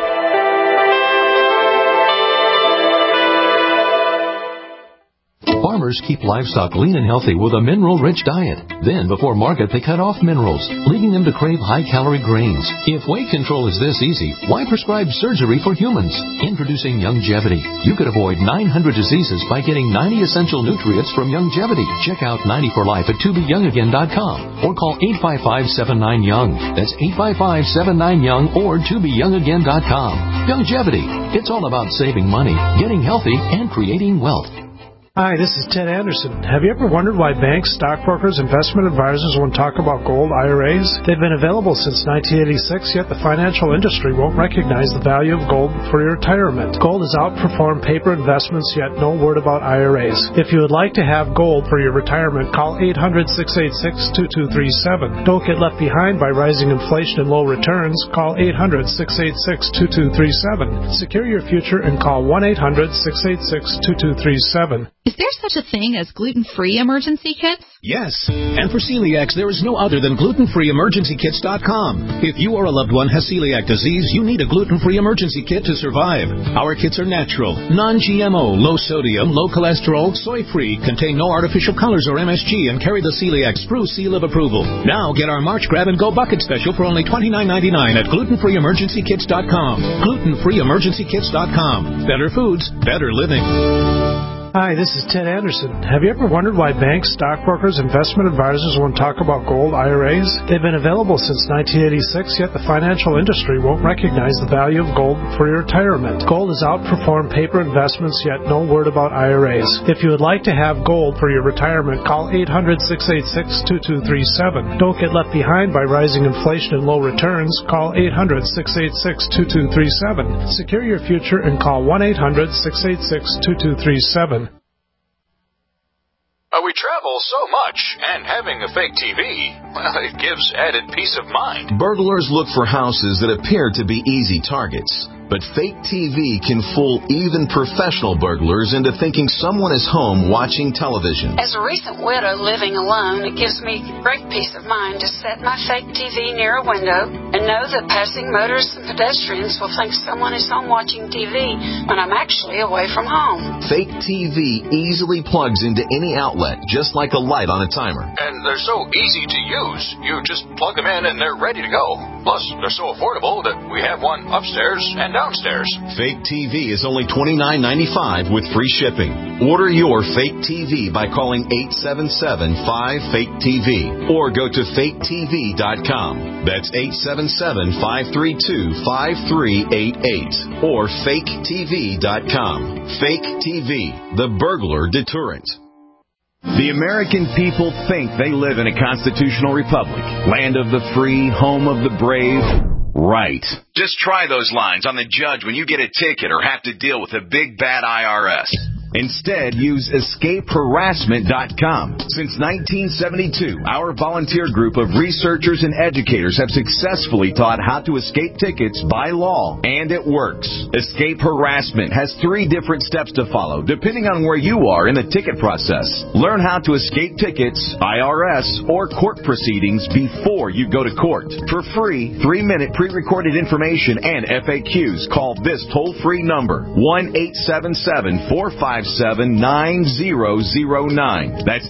Farmers keep livestock lean and healthy with a mineral-rich diet. Then, before market, they cut off minerals, leading them to crave high-calorie grains. If weight control is this easy, why prescribe surgery for humans? Introducing Youngevity. You could avoid 900 diseases by getting 90 essential nutrients from Youngevity. Check out 90 for Life at tobeyoungagain.com or call 855-79-YOUNG. That's 855-79-YOUNG or tobeyoungagain.com. Youngevity. It's all about saving money, getting healthy, and creating wealth. Hi, this is Ted Anderson. Have you ever wondered why banks, stockbrokers, investment advisors won't talk about gold IRAs? They've been available since 1986, yet the financial industry won't recognize the value of gold for your retirement. Gold has outperformed paper investments, yet no word about IRAs. If you would like to have gold for your retirement, call 800-686-2237. Don't get left behind by rising inflation and low returns. Call 800-686-2237. Secure your future and call 1-800-686-2237. Is there such a thing as gluten-free emergency kits? Yes. And for celiacs, there is no other than glutenfreeemergencykits.com. If you or a loved one has celiac disease, you need a gluten-free emergency kit to survive. Our kits are natural, non-GMO, low sodium, low cholesterol, soy-free, contain no artificial colors or MSG, and carry the celiac Spruce seal of approval. Now get our March Grab and Go Bucket Special for only $29.99 at glutenfreeemergencykits.com. Glutenfreeemergencykits.com. Better foods, better living. Hi, this is Ted Anderson. Have you ever wondered why banks, stockbrokers, investment advisors won't talk about gold IRAs? They've been available since 1986, yet the financial industry won't recognize the value of gold for your retirement. Gold has outperformed paper investments, yet no word about IRAs. If you would like to have gold for your retirement, call 800-686-2237. Don't get left behind by rising inflation and low returns. Call 800-686-2237. Secure your future and call 1-800-686-2237. We travel so much, and having a fake TV, well, it gives added peace of mind. Burglars look for houses that appear to be easy targets. But fake TV can fool even professional burglars into thinking someone is home watching television. As a recent widow living alone, it gives me great peace of mind to set my fake TV near a window and know that passing motorists and pedestrians will think someone is home watching TV when I'm actually away from home. Fake TV easily plugs into any outlet, just like a light on a timer. And they're so easy to use. You just plug them in and they're ready to go. Plus, they're so affordable that we have one upstairs and downstairs. Fake TV is only $29.95 with free shipping. Order your fake TV by calling 877-5FAKE-TV or go to faketv.com. That's 877-532-5388 or faketv.com. Fake TV, the burglar deterrent. The American people think they live in a constitutional republic, land of the free, home of the brave. Right. Just try those lines on the judge when you get a ticket or have to deal with a big bad IRS. Instead, use escapeharassment.com. Since 1972, our volunteer group of researchers and educators have successfully taught how to escape tickets by law, and it works. Escape Harassment has 3 different steps to follow, depending on where you are in the ticket process. Learn how to escape tickets, IRS, or court proceedings before you go to court. For free, 3-minute pre-recorded information and FAQs, call this toll-free number, 1-877-457-9009. That's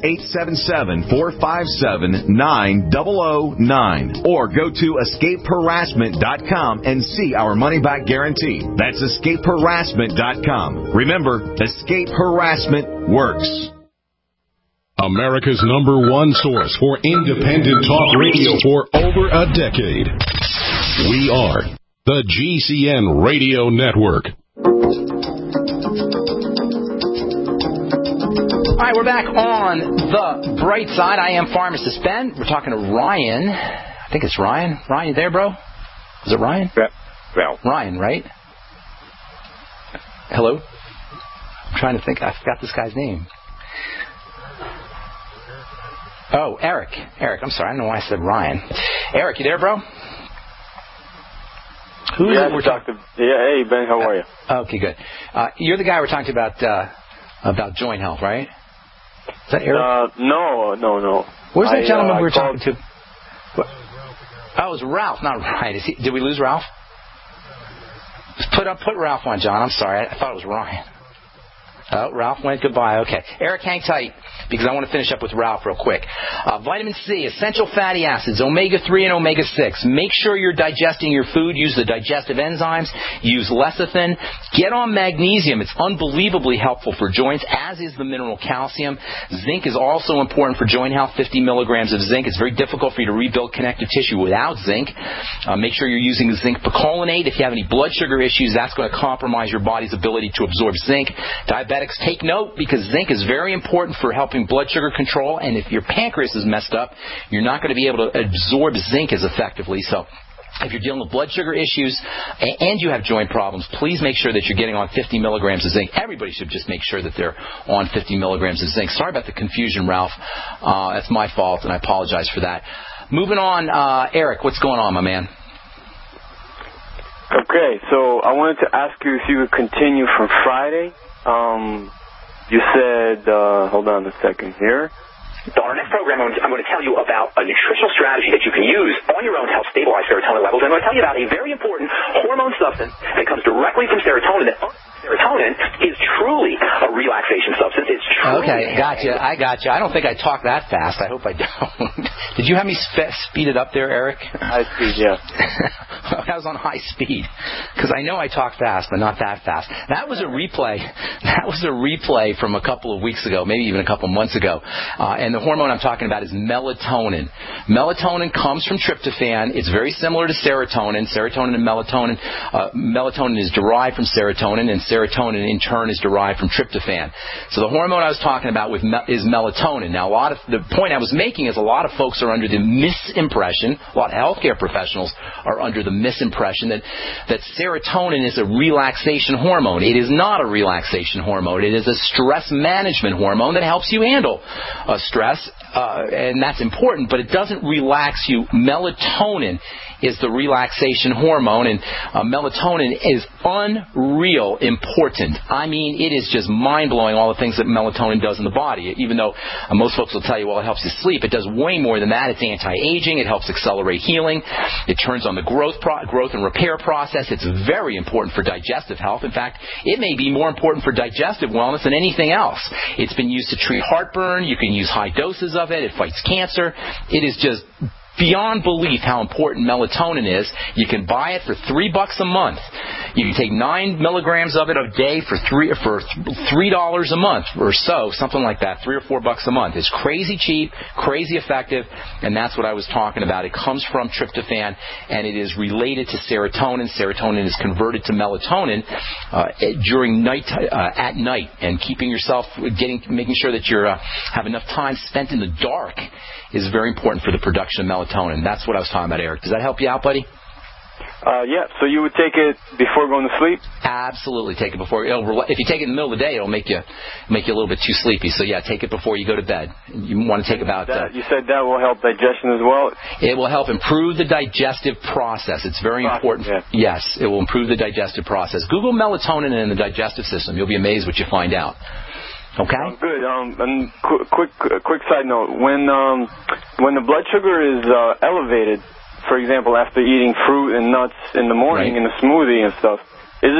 877-457-9009. Or go to escapeharassment.com and see our money-back guarantee. That's escapeharassment.com. Remember, Escape Harassment works. America's #1 source for independent talk radio for over a decade. We are the GCN Radio Network. All right, we're back on the bright side. I am Pharmacist Ben. We're talking to Ryan. I think it's Ryan. Ryan, you there, bro? Is it Ryan? Well. Ryan, right? Hello? I'm trying to think. I forgot this guy's name. Oh, Eric. Eric, I'm sorry. I don't know why I said Ryan. Eric, you there, bro? Who is it we're talking to? Yeah, hey, Ben, how are you? Okay, good. You're the guy we're talking about joint health, right? Is that Eric? No. Where's that gentleman we were talking to? What? Oh, it was Ralph, not Ryan. Did we lose Ralph? Put Ralph on, John. I'm sorry. I thought it was Ryan. Oh, Ralph went goodbye. Okay. Eric, hang tight, because I want to finish up with Ralph real quick. Vitamin C, essential fatty acids, omega-3 and omega-6. Make sure you're digesting your food. Use the digestive enzymes. Use lecithin. Get on magnesium. It's unbelievably helpful for joints, as is the mineral calcium. Zinc is also important for joint health, 50 milligrams of zinc. It's very difficult for you to rebuild connective tissue without zinc. Make sure you're using zinc picolinate. If you have any blood sugar issues, that's going to compromise your body's ability to absorb zinc. Diabetics, take note, because zinc is very important for helping blood sugar control, and if your pancreas is messed up, you're not going to be able to absorb zinc as effectively. So if you're dealing with blood sugar issues and you have joint problems, please make sure that you're getting on 50 milligrams of zinc. Everybody should just make sure that they're on 50 milligrams of zinc. Sorry about the confusion, Ralph. That's my fault, and I apologize for that. Moving on, Eric, what's going on, my man? Okay, so I wanted to ask you if you would continue from Friday. you said, hold on a second here. On our next program, I'm going to tell you about a nutritional strategy that you can use on your own to help stabilize serotonin levels. And I'm going to tell you about a very important hormone substance that comes directly from serotonin. That serotonin is truly a relaxation substance. It's truly... Okay, gotcha. I gotcha. I don't think I talk that fast. I hope I don't. Did you have me speed it up there, Eric? High speed, yeah. I was on high speed because I know I talk fast, but not that fast. That was a replay. That was a replay from a couple of weeks ago, maybe even a couple of months ago. And the hormone I'm talking about is melatonin. Melatonin comes from tryptophan. It's very similar to serotonin. Serotonin and melatonin. Melatonin is derived from serotonin, and serotonin in turn is derived from tryptophan. So the hormone I was talking about is melatonin. Now, the point I was making is a lot of folks are under the misimpression, a lot of healthcare professionals are under the misimpression that serotonin is a relaxation hormone. It is not a relaxation hormone. It is a stress management hormone that helps you handle stress, and that's important, but it doesn't relax you. Melatonin is the relaxation hormone, and melatonin is unreal important. I mean, it is just mind-blowing, all the things that melatonin does in the body. Even though most folks will tell you, well, it helps you sleep, it does way more than that. It's anti-aging. It helps accelerate healing. It turns on the growth and repair process. It's very important for digestive health. In fact, it may be more important for digestive wellness than anything else. It's been used to treat heartburn. You can use high doses of it. It fights cancer. It is just beyond belief how important melatonin is. You can buy it for $3 a month. You can take 9 milligrams of it a day for $3 a month or so, something like that, $3 or $4 a month. It's crazy cheap, crazy effective, and that's what I was talking about. It comes from tryptophan, and it is related to serotonin. Serotonin is converted to melatonin during at night, and keeping yourself making sure that you have enough time spent in the dark is very important for the production of melatonin. That's what I was talking about, Eric. Does that help you out, buddy? Yeah, so you would take it before going to sleep? Absolutely, take it before. If you take it in the middle of the day, it'll make you a little bit too sleepy. So yeah, take it before you go to bed. You want to take about... you said that will help digestion as well? It will help improve the digestive process. It's very important. Yeah. Yes, it will improve the digestive process. Google melatonin in the digestive system. You'll be amazed what you find out. Okay. Good. And quick side note: when the blood sugar is elevated, for example, after eating fruit and nuts in the morning in a smoothie and stuff, is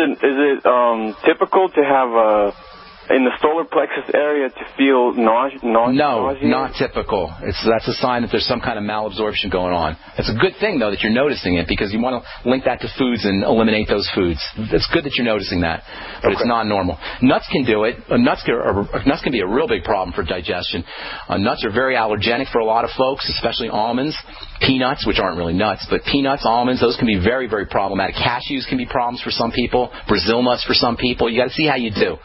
it typical to have in the solar plexus area to feel nausea? No, not typical. That's a sign that there's some kind of malabsorption going on. It's a good thing, though, that you're noticing it, because you want to link that to foods and eliminate those foods. It's good that you're noticing that, but it's not normal. Nuts can do it. Nuts can be a real big problem for digestion. Nuts are very allergenic for a lot of folks, especially almonds. Peanuts, which aren't really nuts, but peanuts, almonds, those can be very, very problematic. Cashews can be problems for some people. Brazil nuts for some people. You got to see how you do.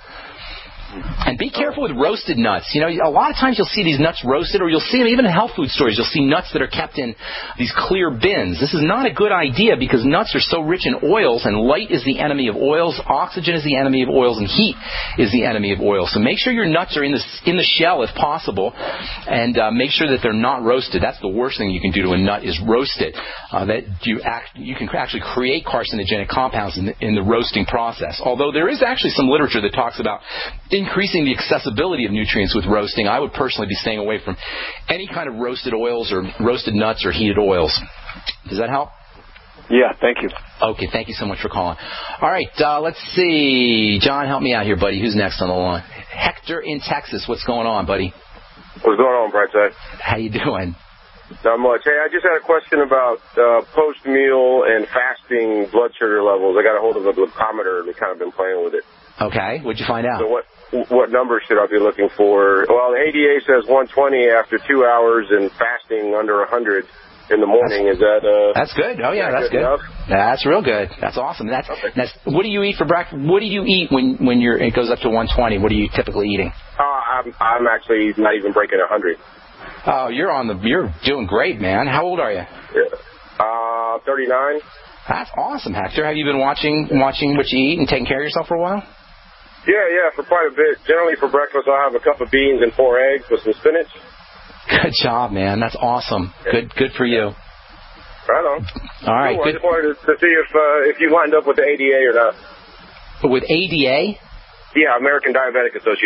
And be careful with roasted nuts. You know, a lot of times you'll see these nuts roasted, or you'll see them even in health food stores. You'll see nuts that are kept in these clear bins. This is not a good idea, because nuts are so rich in oils, and light is the enemy of oils, oxygen is the enemy of oils, and heat is the enemy of oils. So make sure your nuts are in the shell if possible, and make sure that they're not roasted. That's the worst thing you can do to a nut, is roast it. You can actually create carcinogenic compounds in the roasting process. Although there is actually some literature that talks about increasing the accessibility of nutrients with roasting. I would personally be staying away from any kind of roasted oils or roasted nuts or heated oils. Does that help? Yeah, thank you. Okay, thank you so much for calling. All right, let's see. John, help me out here, buddy. Who's next on the line? Hector in Texas. What's going on, buddy? What's going on, Brightside? How you doing? Not much. Hey, I just had a question about post-meal and fasting blood sugar levels. I got a hold of a glucometer and kind of been playing with it. Okay, what'd you find out? So what number should I be looking for? Well, the ADA says 120 after 2 hours and fasting under 100 in the morning. Is that that's good. Oh yeah, that's good. Enough? That's real good. That's awesome. That's what do you eat for breakfast? What do you eat when it goes up to 120? What are you typically eating? I'm actually not even breaking 100. Oh, you're doing great, man. How old are you? 39. That's awesome, Hector. Have you been watching what you eat and taking care of yourself for a while? Yeah, for quite a bit. Generally for breakfast I'll have a cup of beans and 4 eggs with some spinach. Good job, man. That's awesome. Yeah. Good for you. Right on. All right. Cool. I just wanted to see if you lined up with the ADA or not. With ADA? Yeah, American Diabetic Association.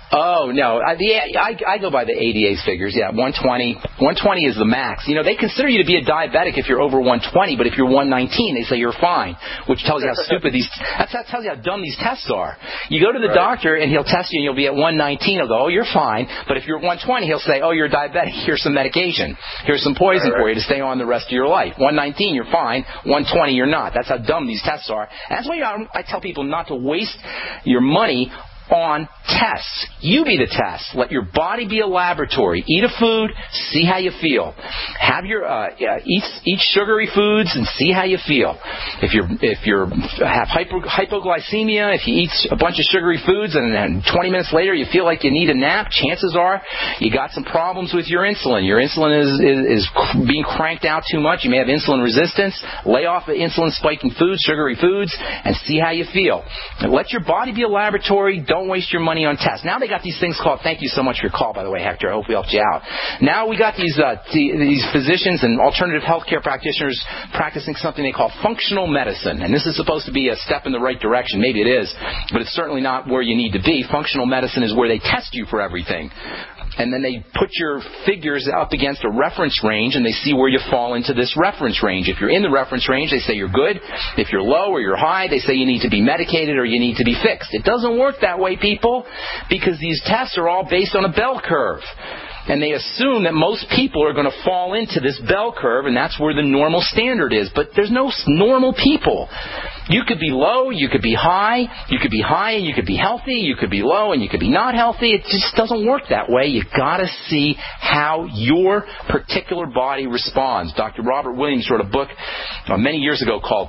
Oh, no. I go by the ADA's figures. Yeah, 120. 120 is the max. You know, they consider you to be a diabetic if you're over 120, but if you're 119, they say you're fine, which tells you how stupid that tells you how dumb these tests are. You go to the doctor, and he'll test you, and you'll be at 119. He'll go, oh, you're fine. But if you're 120, he'll say, oh, you're diabetic. Here's some medication. Here's some poison for you to stay on the rest of your life. 119, you're fine. 120, you're not. That's how dumb these tests are. And that's why I tell people not to waste your money on tests. You be the test. Let your body be a laboratory. Eat a food, see how you feel. Have your eat sugary foods and see how you feel. If you have hypoglycemia, if you eat a bunch of sugary foods and then 20 minutes later you feel like you need a nap, chances are you got some problems with your insulin. Your insulin is being cranked out too much. You may have insulin resistance. Lay off the insulin spiking foods, sugary foods, and see how you feel. And let your body be a laboratory. Don't waste your money on tests. Now they got these things called, thank you so much for your call, by the way, Hector. I hope we helped you out. Now we got these physicians and alternative healthcare practitioners practicing something they call functional medicine. And this is supposed to be a step in the right direction. Maybe it is, but it's certainly not where you need to be. Functional medicine is where they test you for everything. And then they put your figures up against a reference range, and they see where you fall into this reference range. If you're in the reference range, they say you're good. If you're low or you're high, they say you need to be medicated or you need to be fixed. It doesn't work that way, people, because these tests are all based on a bell curve. And they assume that most people are going to fall into this bell curve, and that's where the normal standard is. But there's no normal people. You could be low, you could be high, you could be high and you could be healthy, you could be low and you could be not healthy. It just doesn't work that way. You've got to see how your particular body responds. Dr. Robert Williams wrote a book many years ago called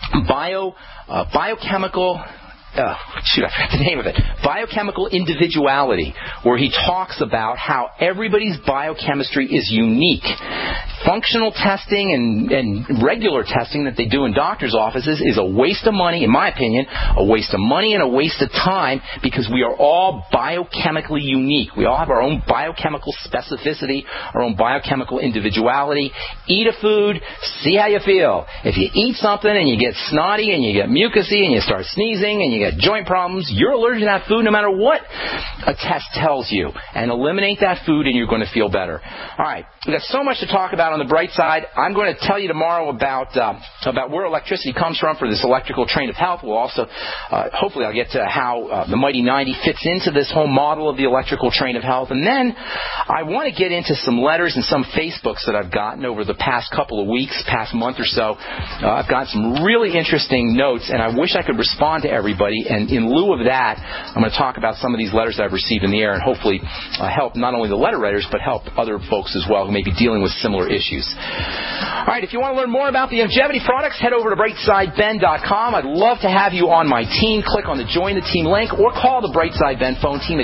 Biochemical... I forgot the name of it. Biochemical Individuality, where he talks about how everybody's biochemistry is unique. Functional testing and regular testing that they do in doctors' offices is a waste of money, in my opinion, a waste of money and a waste of time, because we are all biochemically unique. We all have our own biochemical specificity, our own biochemical individuality. Eat a food, see how you feel. If you eat something and you get snotty and you get mucusy and you start sneezing and you get joint problems, you're allergic to that food no matter what a test tells you. And eliminate that food and you're going to feel better. All right, we've got so much to talk about on the bright side. I'm going to tell you tomorrow about where electricity comes from for this electrical train of health. We'll also, hopefully I'll get to how the Mighty 90 fits into this whole model of the electrical train of health. And then I want to get into some letters and some Facebooks that I've gotten over the past couple of weeks, past month or so. I've got some really interesting notes, and I wish I could respond to everybody. And in lieu of that, I'm going to talk about some of these letters that I've received in the air and hopefully help not only the letter writers, but help other folks as well who may be dealing with similar issues. All right, if you want to learn more about the Youngevity products, head over to BrightSideBen.com. I'd love to have you on my team. Click on the Join the Team link or call the Brightside Ben phone team at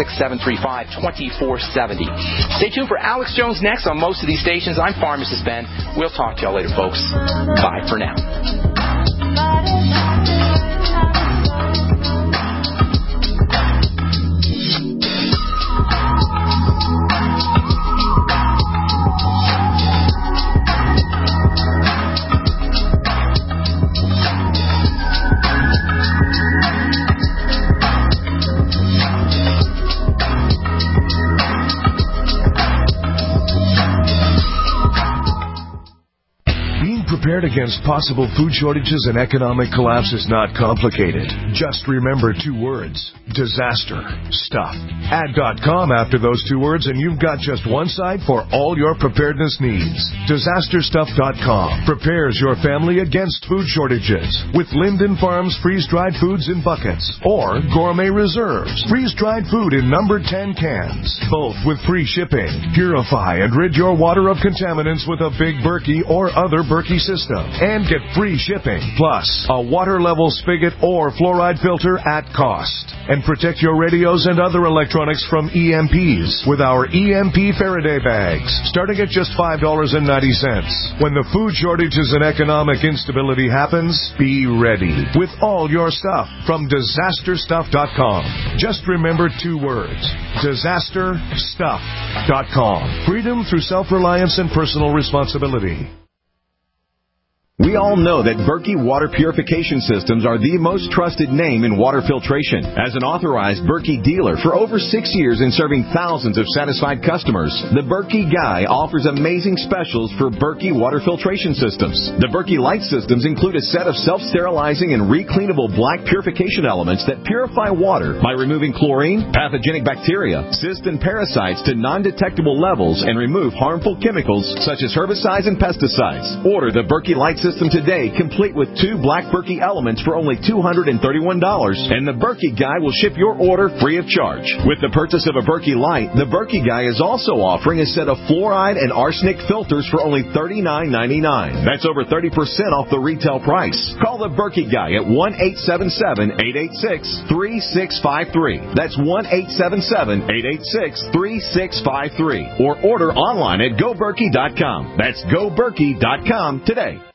866-735-2470. Stay tuned for Alex Jones next on most of these stations. I'm Pharmacist Ben. We'll talk to y'all later, folks. Bye for now. Prepared against possible food shortages and economic collapse is not complicated. Just remember two words: disaster stuff. Add .com after those two words and you've got just one site for all your preparedness needs. DisasterStuff.com prepares your family against food shortages with Linden Farms freeze-dried foods in buckets or Gourmet Reserves freeze-dried food in number 10 cans, both with free shipping. Purify and rid your water of contaminants with a Big Berkey or other Berkey system and get free shipping, plus a water level spigot or fluoride filter at cost. And protect your radios and other electronics from EMPs with our EMP Faraday bags, starting at just $5.90. When the food shortages and economic instability happens, be ready with all your stuff from DisasterStuff.com. Just remember two words: DisasterStuff.com. Freedom through self-reliance and personal responsibility. We all know that Berkey Water Purification Systems are the most trusted name in water filtration. As an authorized Berkey dealer for over 6 years and serving thousands of satisfied customers, the Berkey Guy offers amazing specials for Berkey Water Filtration Systems. The Berkey Light Systems include a set of self-sterilizing and recleanable black purification elements that purify water by removing chlorine, pathogenic bacteria, cysts, and parasites to non-detectable levels and remove harmful chemicals such as herbicides and pesticides. Order the Berkey Light System today, complete with 2 black Berkey elements for only $231, and the Berkey Guy will ship your order free of charge. With the purchase of a Berkey Light, the Berkey Guy is also offering a set of fluoride and arsenic filters for only $39.99. That's over 30% off the retail price. Call the Berkey Guy at 1-877-886-3653. That's 1-877-886-3653. Or order online at GoBerkey.com. That's GoBerkey.com today.